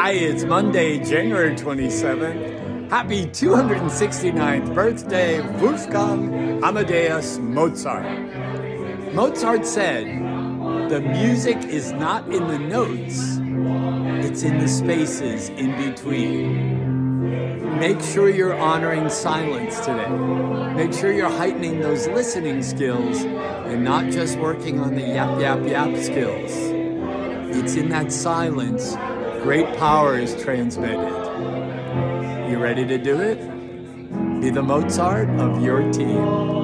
Hi, it's Monday, January 27th. Happy 269th birthday, Wolfgang Amadeus Mozart. Mozart said, "The music is not in the notes, it's in the spaces in between." Make sure you're honoring silence today. Make sure you're heightening those listening skills and not just working on the yap, yap, yap skills. It's in that silence great power is transmitted. You ready to do it? Be the Mozart of your team.